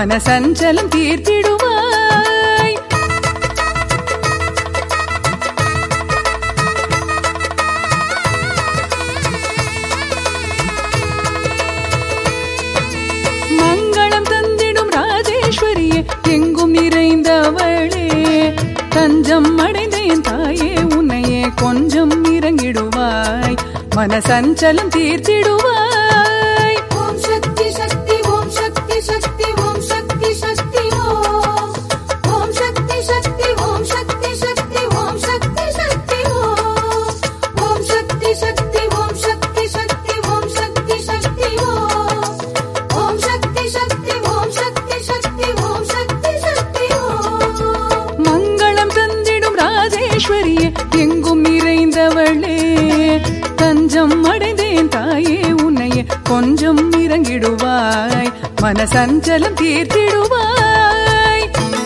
மனசஞ்சலம் தீர்த்திடுவாய். மங்களம் தந்திடும் ராஜேஸ்வரியே, எங்கும் நிறைந்தவளே, தஞ்சம் அடைந்தேன் தாயே, உன்னையே கொஞ்சம் இறங்கிடுவாய், மனசஞ்சலம் தீர்த்திடுவாய். ஓம் சக்தி சக்தி ஓம் சக்தி சக்தி ஓம் சக்தி சக்தி ஓம். ஓம் சக்தி சக்தி ஓம் சக்தி சக்தி ஓம் சக்தி சக்தி ஓம். ஓம் சக்தி சக்தி ஓம் சக்தி சக்தி ஓம் சக்தி சக்தி ஓம். ஓம் சக்தி சக்தி ஓம் சக்தி சக்தி ஓம் சக்தி சக்தி ஓம். மங்களம் தந்திடும் ராஜேஸ்வரியே, எங்கும் நிறைந்தவளே, தஞ்சம் அடைந்தேன் தாயே, உன்னையே கொஞ்சம் இறங்கிடுவாய், மனசஞ்சலம் தீர்த்திடுவாய்.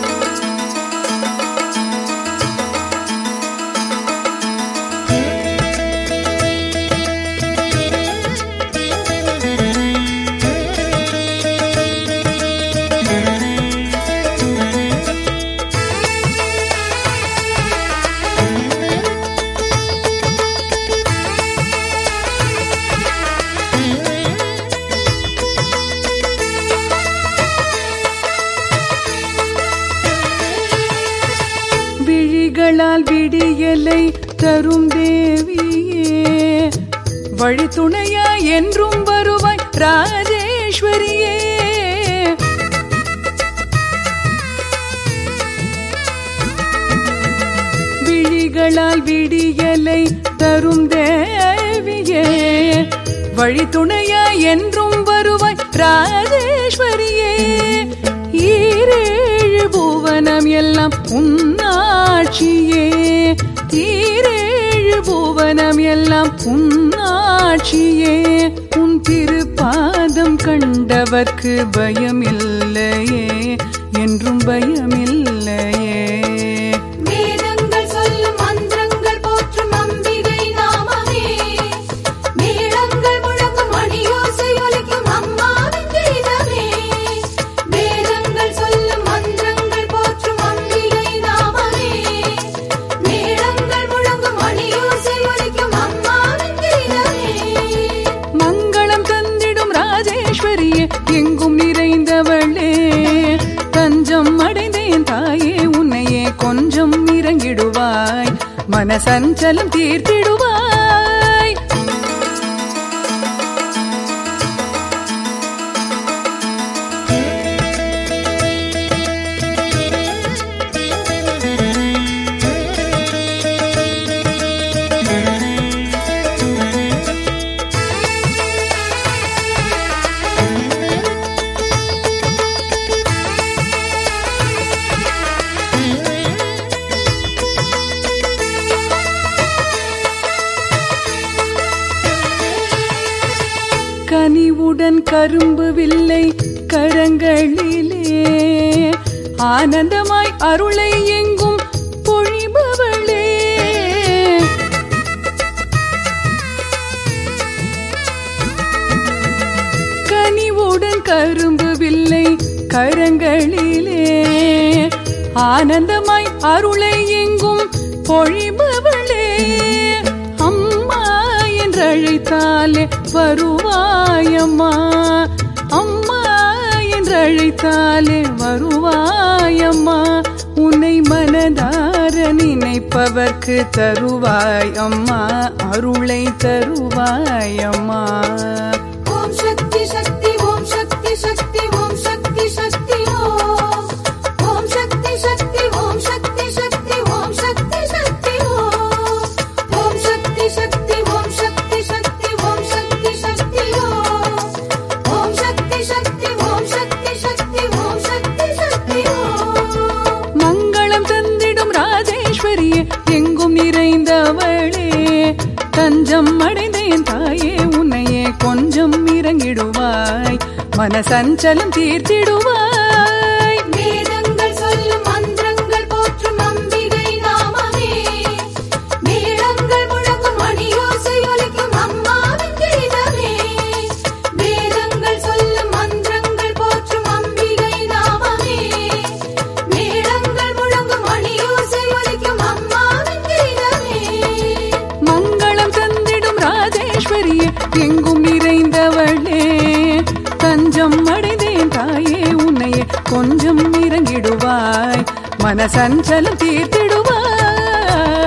விழிகளால் விடியலை தரும் தேவியே, வழித்துணையா என்றும் வருவாய் ராஜேஸ்வரியே. விழிகளால் விடியலை தரும் தேவியே, வழித்துணையா என்றும் வருவாய் ராஜேஸ்வரியே. ஈரேழு புவனம் எல்லாம் உன்னாட்சியே, ஈரேழு புவனம் எல்லாம் உன்னாட்சியே. உன் திருப்பாதம் கண்டவர்க்கு பயமில்லையே, என்றும் பயமில்லையே. வேதங்கள் சொல்லும் மந்திரங்கள் போற்றும் அம்பிகை நாமமே, மேளங்கள் முழங்கும் மணியோசை ஒலிக்கும் அம்மாவின் கீதமே. வேதங்கள் சொல்லும் மந்திரங்கள் போற்றும் அம்பிகை நாமமே, மேளங்கள் முழங்கும் மணியோசை ஒலிக்கும் அம்மாவின் கீதமே. மங்களம் தந்திடும் ராஜேஸ்வரியே, எங்கும் நிறைந்தவளே, தஞ்சம் அடைந்தேன் தாயே, உன்னையே கொஞ்சம் இறங்கிடுவாய், மனசஞ்சலம் தீர்த்திடுவாய். கனிவுடன் கரும்பு வில்லை கரங்களிலே, ஆனந்தமாய் அருளை எங்கும் பொழிபவளே. கனிவுடன் கரும்பு வில்லை கரங்களிலே, ஆனந்தமாய் அருளை எங்கும் பொழிபவளே. அம்மா என்றழைத்தாலே வருவாயம்மா, அம்மா என்றழைத்தாலே வருவாயம்மா. உன்னை மனதார நினைப்பவர்க்கு தருவாய் அம்மா, அருளை தருவாயம்மா. ஓம் சக்தி சக்தி ஓம் சக்தி சக்தி ஓம் சக்தி சக்தி ஓம். ஓம் சக்தி சக்தி ஓம் சக்தி சக்தி ஓம் சக்தி சக்தி ஓம். ஓம் சக்தி சக்தி ஓம் சக்தி சக்தி ஓம் சக்தி சக்தி ஓம். ஓம் சக்தி சக்தி ஓம் சக்தி சக்தி ஓம் சக்தி சக்தி ஓம். மங்களம் தந்திடும் ராஜேஸ்வரியே, எங்கும் நிறைந்தவளே, தஞ்சம் அடைந்தேன் தாயே, உன்னையே கொஞ்சம் இறங்கிடுவாய், மனசஞ்சலம் தீர்த்திடுவாய். வேதங்கள் சொல்லும் மந்திரங்கள் போற்றும் அம்பிகை நாமமே, மேளங்கள் முழங்கும் மணியோசை ஒலிக்கும் அம்மாவின் கீதமே. வேதங்கள் சொல்லும் மந்திரங்கள் போற்றும் அம்பிகை நாமமே, ராஜேஸ்வரியே எங்கும் நிறைந்தவளே தஞ்சம் அடைந்தேன் தாயே உன்னையே கொஞ்சம் இறங்கிடுவாய் மனசஞ்சலம் தீர்த்திடுவாய்